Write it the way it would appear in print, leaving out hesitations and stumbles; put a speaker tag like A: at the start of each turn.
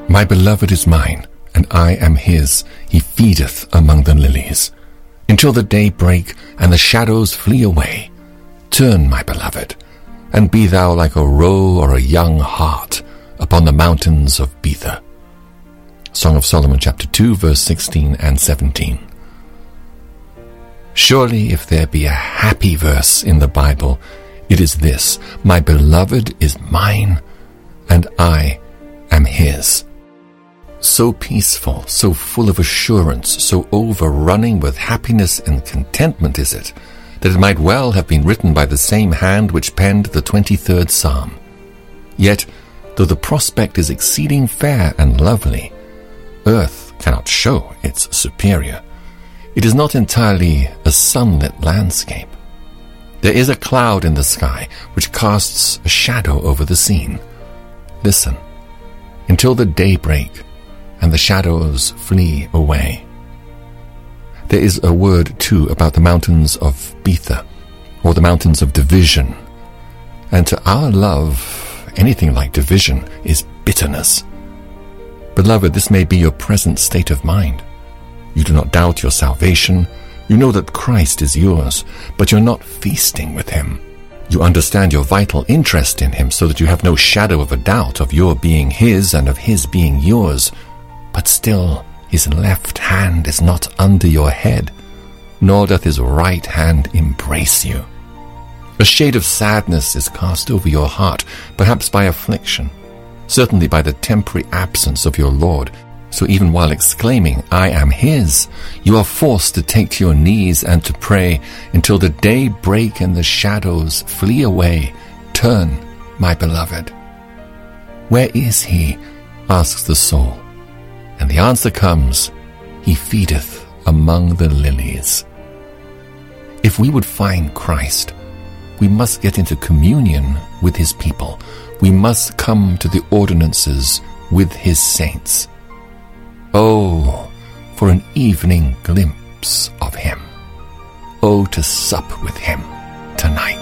A: My beloved is mine, and I am his. He feedeth among the lilies. Until the day break, and the shadows flee away. Turn, my beloved, and be thou like a roe or a young hart upon the mountains of Bether. Song of Solomon chapter 2, verse 16 and 17. Surely if there be a happy verse in the Bible, it is this: my beloved is mine, and I am his. So peaceful, so full of assurance, so overrunning with happiness and contentment is it, that it might well have been written by the same hand which penned the 23rd Psalm. Yet, though the prospect is exceeding fair and lovely, earth cannot show its superior. It is not entirely a sunlit landscape. There is a cloud in the sky which casts a shadow over the scene. Listen, until the day break, and the shadows flee away. There is a word, too, about the mountains of Bether, or the mountains of division. And to our love, anything like division is bitterness. Beloved, this may be your present state of mind. You do not doubt your salvation. You know that Christ is yours, but you're not feasting with him. You understand your vital interest in him so that you have no shadow of a doubt of your being his and of his being yours. But still, his left hand is not under your head, nor doth his right hand embrace you. A shade of sadness is cast over your heart, perhaps by affliction, certainly by the temporary absence of your Lord. So even while exclaiming, I am his, you are forced to take to your knees and to pray until the day break and the shadows flee away. Turn, my beloved. Where is he? Asks the soul. And the answer comes, he feedeth among the lilies. If we would find Christ, we must get into communion with his people. We must come to the ordinances with his saints. Oh, for an evening glimpse of him. Oh, to sup with him tonight.